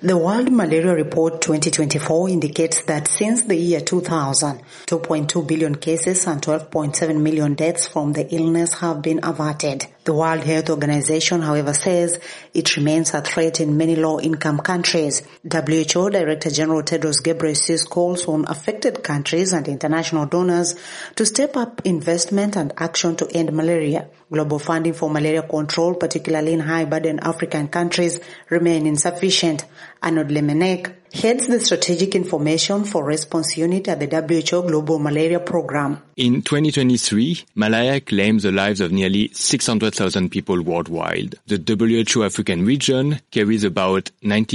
The World Malaria Report 2024 indicates that since the year 2000, 2.2 billion cases and 12.7 million deaths from the illness have been averted. The World Health Organization, however, says it remains a threat in many low-income countries. WHO Director General Tedros Ghebreyesus calls on affected countries and international donors to step up investment and action to end malaria. Global funding for malaria control, particularly in high-burden African countries, remain insufficient. Arnold Lemenek heads the Strategic Information for Response Unit at the WHO Global Malaria Program. In 2023, malaria claims the lives of nearly 600,000 people worldwide. The WHO African region carries about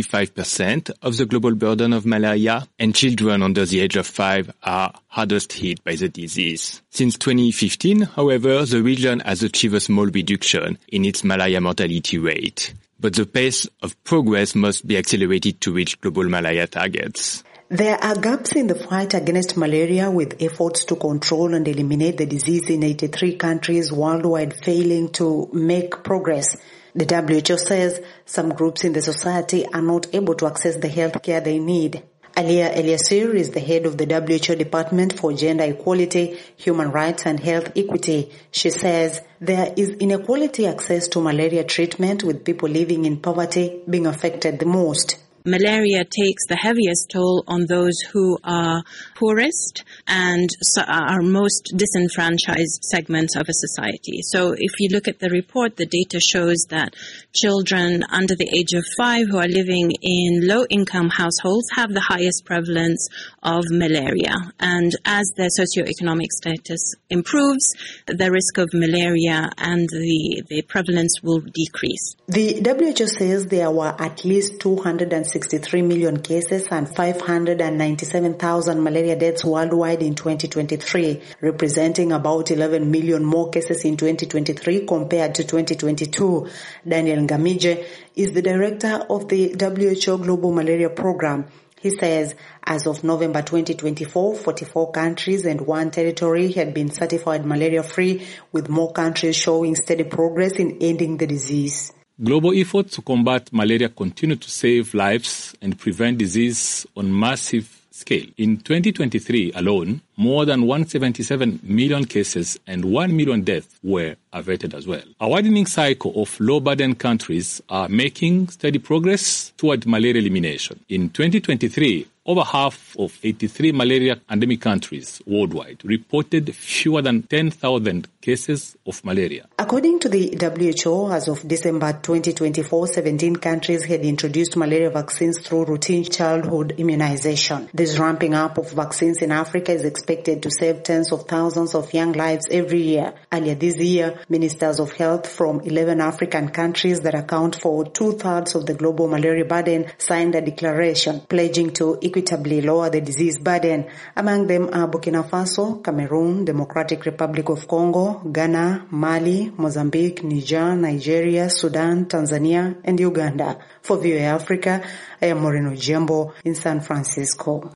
95% of the global burden of malaria, and children under the age of 5 are hardest hit by the disease. Since 2015, however, the region has achieved a small reduction in its malaria mortality rate. But the pace of progress must be accelerated to reach global malaria targets. There are gaps in the fight against malaria, with efforts to control and eliminate the disease in 83 countries worldwide failing to make progress. The WHO says some groups in the society are not able to access the health care they need. Alia Eliasir is the head of the WHO Department for Gender Equality, Human Rights and Health Equity. She says there is inequality access to malaria treatment, with people living in poverty being affected the most. Malaria takes the heaviest toll on those who are poorest and are most disenfranchised segments of a society. So if you look at the report, the data shows that children under the age of 5 who are living in low-income households have the highest prevalence of malaria. And as their socioeconomic status improves, the risk of malaria and the prevalence will decrease. The WHO says there were at least 263 million cases and 597,000 malaria deaths worldwide in 2023, representing about 11 million more cases in 2023 compared to 2022. Daniel Ngamije is the director of the WHO Global Malaria Program. He says as of November 2024, 44 countries and 1 territory had been certified malaria-free, with more countries showing steady progress in ending the disease. Global efforts to combat malaria continue to save lives and prevent disease on massive scale. In 2023 alone, more than 177 million cases and 1 million deaths were averted as well. A widening cycle of low-burden countries are making steady progress toward malaria elimination. In 2023, over half of 83 malaria endemic countries worldwide reported fewer than 10,000 cases of malaria. According to the WHO, as of December 2024, 17 countries had introduced malaria vaccines through routine childhood immunization. This ramping up of vaccines in Africa is expected to save tens of thousands of young lives every year. Earlier this year, ministers of health from 11 African countries that account for 2/3 of the global malaria burden signed a declaration pledging to equitably lower the disease burden. Among them are Burkina Faso, Cameroon, Democratic Republic of Congo, Ghana, Mali, Mozambique, Niger, Nigeria, Sudan, Tanzania, and Uganda. For VOA Africa, I am Moreno Jembo in San Francisco.